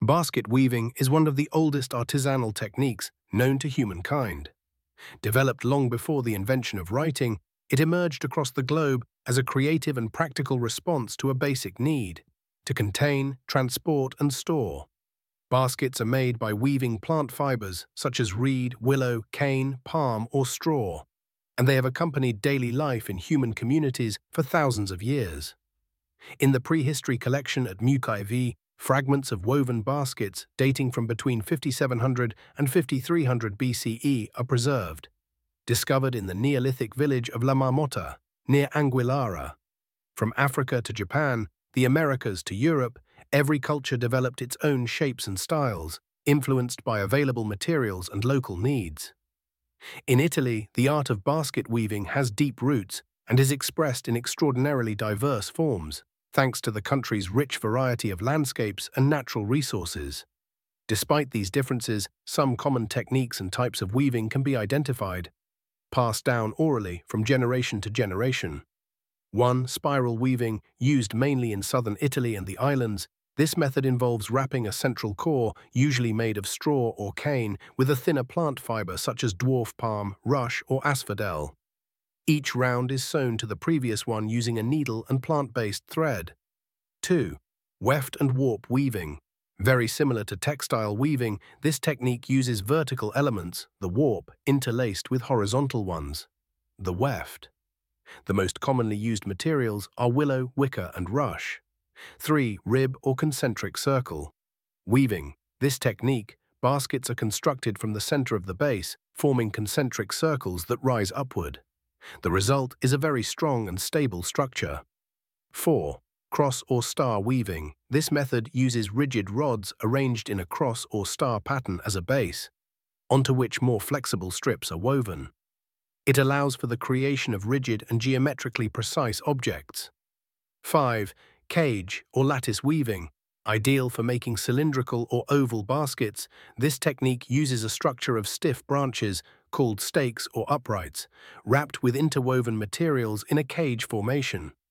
Basket weaving is one of the oldest artisanal techniques known to humankind. Developed long before the invention of writing, it emerged across the globe as a creative and practical response to a basic need: to contain, transport, and store. Baskets are made by weaving plant fibers such as reed, willow, cane, palm, or straw, and they have accompanied daily life in human communities for thousands of years. In the prehistory collection at Mukaiv, fragments of woven baskets dating from between 5700 and 5300 BCE are preserved, discovered in the Neolithic village of La Marmota, near Anguillara. From Africa to Japan, the Americas to Europe, every culture developed its own shapes and styles, influenced by available materials and local needs. In Italy, the art of basket weaving has deep roots and is expressed in extraordinarily diverse forms, thanks to the country's rich variety of landscapes and natural resources. Despite these differences, some common techniques and types of weaving can be identified, passed down orally from generation to generation. 1. Spiral weaving, used mainly in southern Italy and the islands. This method involves wrapping a central core, usually made of straw or cane, with a thinner plant fiber such as dwarf palm, rush, or asphodel. Each round is sewn to the previous one using a needle and plant-based thread. 2. Weft and warp weaving. Very similar to textile weaving, this technique uses vertical elements, the warp, interlaced with horizontal ones, the weft. The most commonly used materials are willow, wicker, and rush. 3. Rib or concentric circle weaving. This technique, baskets are constructed from the center of the base, forming concentric circles that rise upward. The result is a very strong and stable structure. 4. Cross or star weaving. This method uses rigid rods arranged in a cross or star pattern as a base, onto which more flexible strips are woven. It allows for the creation of rigid and geometrically precise objects. 5. Cage or lattice weaving. Ideal for making cylindrical or oval baskets, this technique uses a structure of stiff branches, called stakes or uprights, wrapped with interwoven materials in a cage formation.